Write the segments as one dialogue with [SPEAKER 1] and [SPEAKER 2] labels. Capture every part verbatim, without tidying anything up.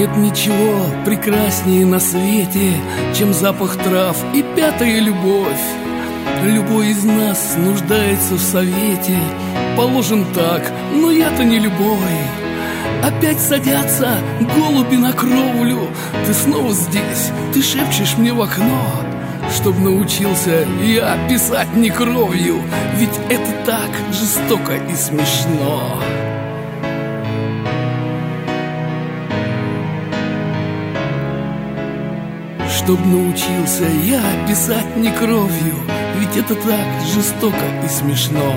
[SPEAKER 1] Нет ничего прекраснее на свете, чем запах трав и пятая любовь. Любой из нас нуждается в совете. Положим так, но я-то не любой. Опять садятся голуби на кровлю. Ты снова здесь, ты шепчешь мне в окно, чтоб научился я писать не кровью. Ведь это так жестоко и смешно. Чтоб научился я писать не кровью. Ведь это так жестоко и смешно.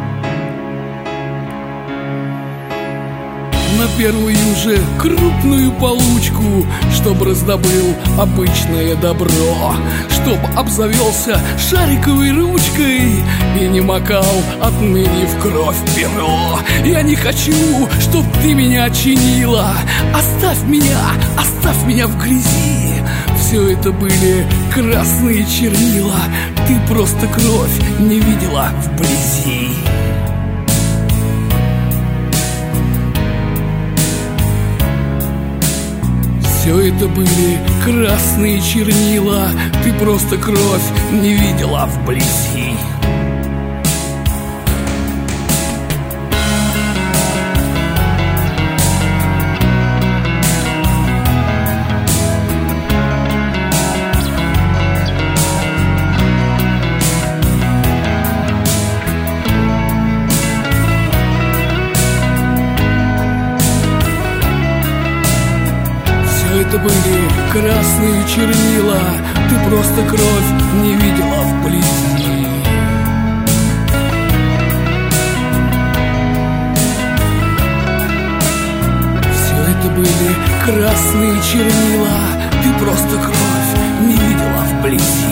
[SPEAKER 1] На первую же крупную получку, чтоб раздобыл обычное добро, чтоб обзавелся шариковой ручкой и не макал отныне в кровь перо. Я не хочу, чтоб ты меня чинила. Оставь меня, оставь меня в грязи. Все это были красные чернила. Ты просто кровь не видела вблизи. Все это были красные чернила. Ты просто кровь не видела вблизи. Это были красные чернила. Ты просто кровь не видела вблизи. Все это были красные чернила. Ты просто кровь не видела вблизи.